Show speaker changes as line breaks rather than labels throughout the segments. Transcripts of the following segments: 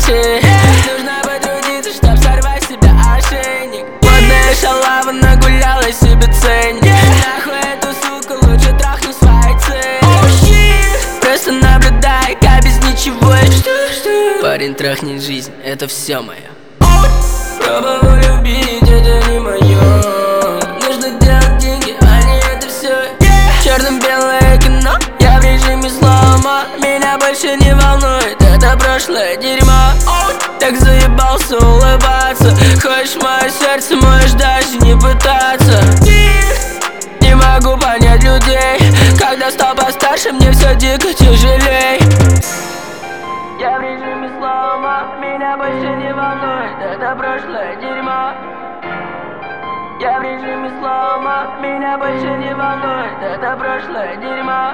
шеи. Нужно потрудиться, чтоб сорвать с себя ошейник. Модная шалава нагуляла себе ценник. Нахуй эту суку, лучше трахну своей цели. Просто наблюдай, как без ничего я жду. Парень, трахни жизнь, это все мое. Пробовал любить, это не мое. Нужно делать деньги, а не это все. Черно-белое кино, я в режиме слома. Меня больше не волнует это прошлое дерьмо. Так заебался улыбаться. Хочешь мое сердце, можешь даже не пытаться. Не могу понять людей. Когда стал постарше, мне все дико тяжелей. Я в режиме слома, меня больше не волнует это прошлое дерьмо. Я в режиме слома, меня больше не волнует это прошлое дерьмо.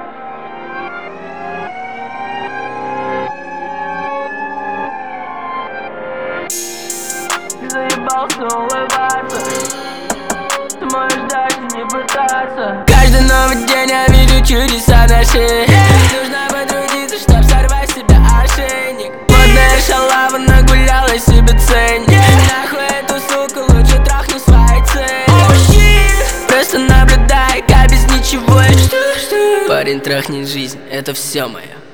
Заебался улыбаться, ты можешь даже не пытаться. Каждый новый день я вижу чудеса на шее. Нужно потрудиться, чтоб сорвать с себя ошейник. Модная шалава нагуляла себе ценник. Нахуй эту суку, лучше трахну своей цели. Просто наблюдай, как без ничего я жду. Парень, трахни жизнь, это все мое.